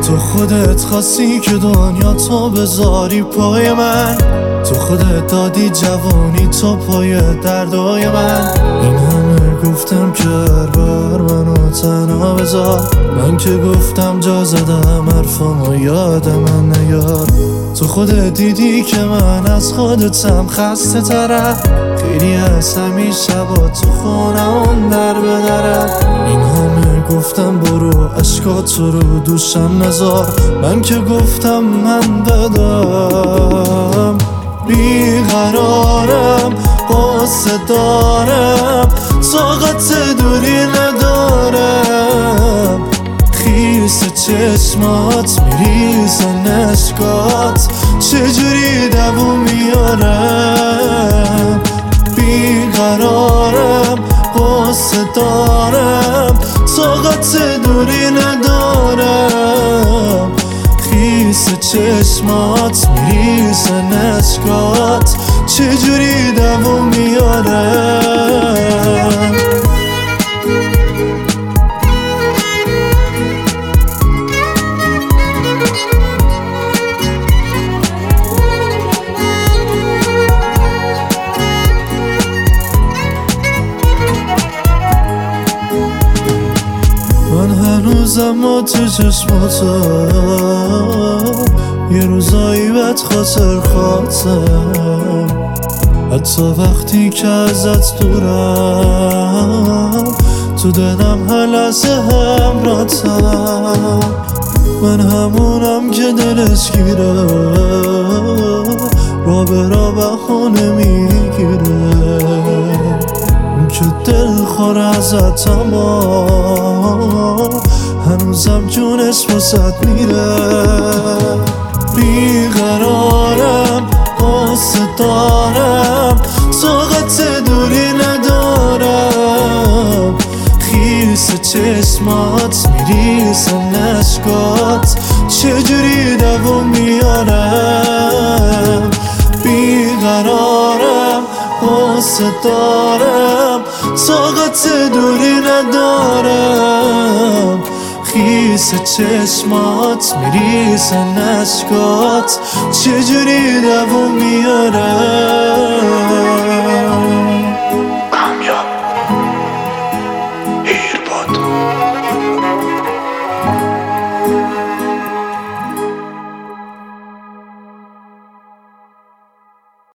تو خودت خواستی که دنیا تو بذاری پای من، تو خودت دادی جوانی تو پای دردای من. این همه گفتم که بر منو تنها بذار، من که گفتم جا زدم حرفامو یاد من نیار. تو خودت دیدی که من از خودتم خسته ترم، خیلی از همین شبا تو خونم در بدرم. این همه گفتم برو عشقاتو رو دوشم نذار، من که گفتم من بدم. بیقرارم قصه دارم، طاقت دوری ندارم. خیس چشمات میریزن اشکات، چجوری دووم میارم. بیقرارم قصه دارم، طاقت دوری ندارم. خیس چشمات میریزن اشکات، چجوری دووم میارم. من هنوزم تو چشماتو یه روزایی بد خاطر خاطر، حتی وقتی که ازت دورم تو دلم هر لحظه همراهتم. من همونم که دلش گیره را به را بخونه میگیره، اون که دل خور ازت اما هنوزم جونش واسد میره. بیقرارم قصه دارم، طاقت دوری ندارم. خیس چشمات میریزن اشکات، چجوری دووم میارم. بیقرارم قصه دارم، طاقت دوری ندارم. خیس چشمات میریزن اشکات، چجوری دووم میارم.